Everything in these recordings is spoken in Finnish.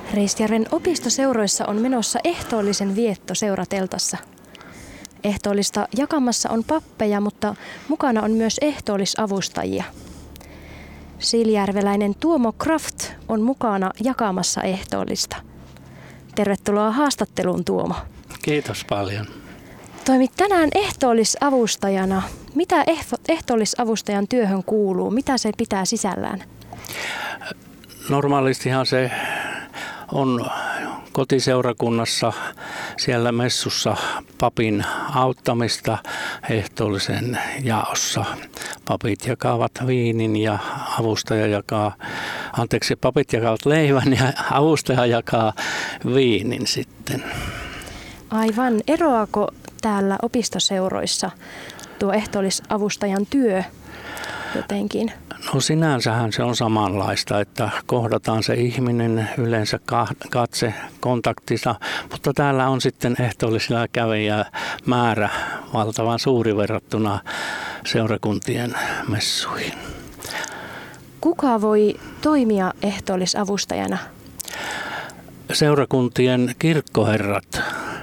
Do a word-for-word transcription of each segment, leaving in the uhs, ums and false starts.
Reistjärven opistoseuroissa on menossa ehtoollisen vietto seurateltassa. Ehtoollista jakamassa on pappeja, mutta mukana on myös ehtoollisavustajia. Siilijärveläinen Tuomo Kraft on mukana jakamassa ehtoollista. Tervetuloa haastatteluun, Tuomo. Kiitos paljon. Toimit tänään ehtoollisavustajana. Mitä ehtoollisavustajan työhön kuuluu? Mitä se pitää sisällään? Normaalistihan se on kotiseurakunnassa siellä messussa papin auttamista ehtoollisen jaossa. Papit jakavat viinin ja avustaja jakaa, anteeksi, papit jakavat leivän ja avustaja jakaa viinin sitten. Aivan. Eroako täällä opistoseuroissa tuo ehtoollisavustajan työ jotenkin? No sinänsähän se on samanlaista, että kohdataan se ihminen yleensä katse kontaktissa, mutta täällä on sitten ehtoollisilla kävijää määrä valtavan suuri verrattuna seurakuntien messuihin. Kuka voi toimia ehtoollisavustajana? Seurakuntien kirkkoherrat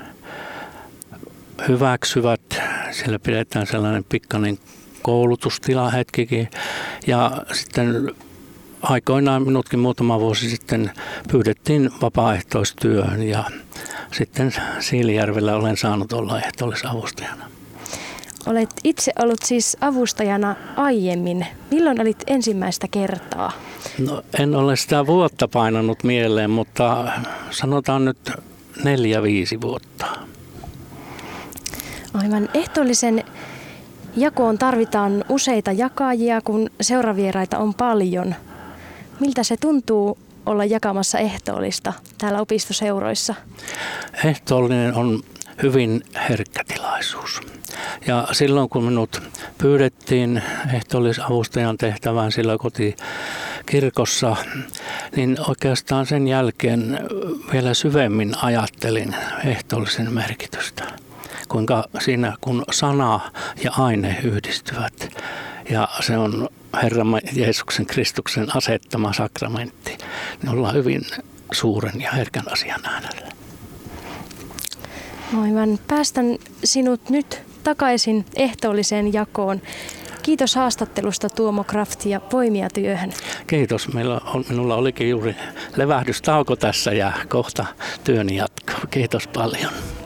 hyväksyvät, siellä pidetään sellainen pikkainen koulutustila hetkikin ja sitten aikoinaan minutkin muutama vuosi sitten pyydettiin vapaaehtoistyöhön ja sitten Siilijärvellä olen saanut olla ehtoollisavustajana. Olet itse ollut siis avustajana aiemmin. Milloin olit ensimmäistä kertaa? No, en ole sitä vuotta painanut mieleen, mutta sanotaan nyt neljä, viisi vuotta. Aivan. Ehtoollisen jakoon tarvitaan useita jakajia, kun seuravieraita on paljon. Miltä se tuntuu olla jakamassa ehtoollista täällä opistoseuroissa? Ehtoollinen on hyvin herkkä tilaisuus. Ja silloin kun minut pyydettiin ehtoollisavustajan tehtävään sillä kotikirkossa, niin oikeastaan sen jälkeen vielä syvemmin ajattelin ehtoollisen merkitystä. Kuinka siinä kun sana ja aine yhdistyvät ja se on Herramme Jeesuksen Kristuksen asettama sakramentti, niin ollaan hyvin suuren ja herkän asian äärellä. Aivan. Päästän sinut nyt takaisin ehtoolliseen jakoon. Kiitos haastattelusta, Tuomo Kraft, ja voimia työhön. Kiitos. Meillä on, minulla olikin juuri levähdystauko tässä ja kohta työni jatkuu. Kiitos paljon.